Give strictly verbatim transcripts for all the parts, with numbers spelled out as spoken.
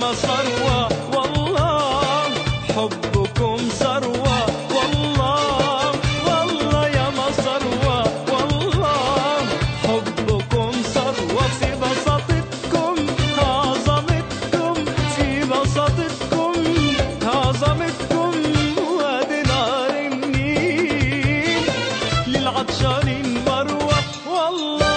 ما ثروة والله حبكم ثروة والله والله يا ما ثروة والله حبكم ثروة في بساطتكم عظمتكم في بساطتكم عظمتكم وادي نهر النيل للعطشانين مروة والله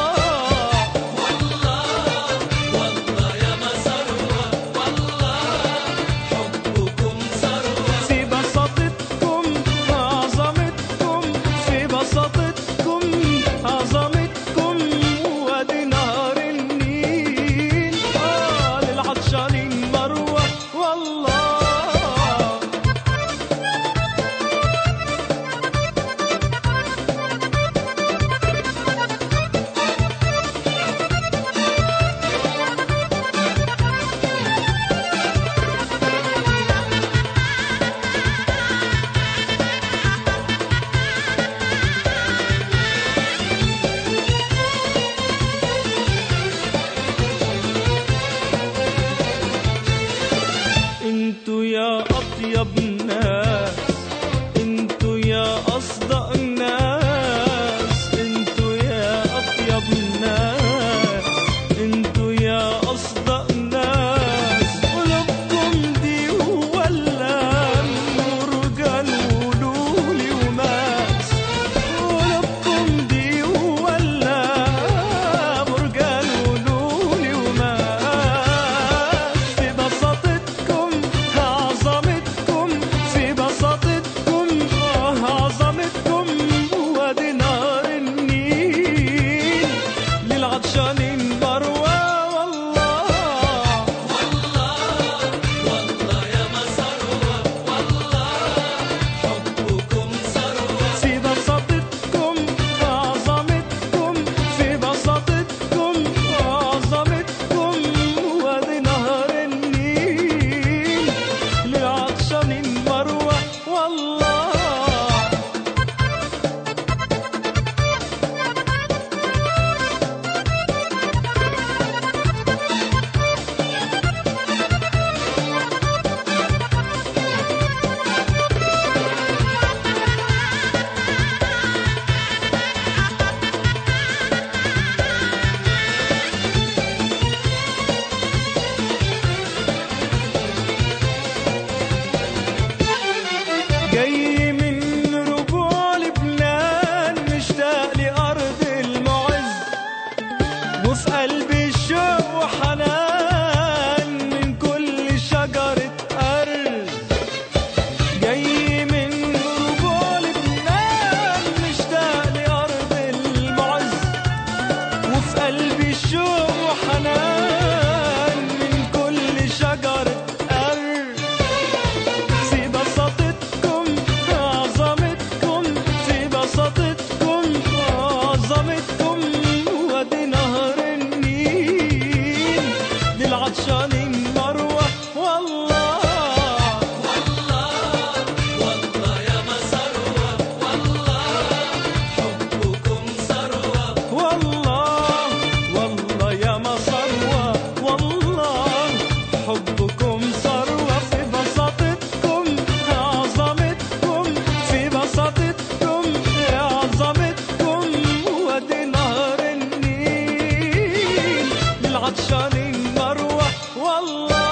انتوا يا اطيب ناس انتوا يا اصدق ناس انتوا يا اطيب ناس انتوا يا اصدق ناس قلوبكم دي ولا مرجان ولولي وماس قلوبكم دي ولا مرجان ولولي وماس في بساطتكم عظمتكم في بساطتكم عظمتكم وادي نهر النيل للعطشانين مروة والله والله والله يا ما ثروة والله حبكم ثروة في بساطتكم عظمتكم في بساطتكم عظمتكم وادي نهر النيل للعطشانين مروة والله جاي من ربوع لبنان مشتاق لأرض المعز وفي قلبي الشوق وحنان من كل شجرة أرز جاي من ربوع لبنان مشتاق لأرض المعز وفي قلبي الشوق وحنان من كل شجرة أرز في بساطتكم عظمتكم في بساطتكم عظمتكم وادي نهر النيل للعطشانين مروة والله والله والله يا ما ثروة والله حبكم ثروة والله والله يا ما ثروة والله حبكم ثروة في بساطتكم عظمتكم في بساطتكم عظمتكم وادي نهر النيل للعطشانين مروة والله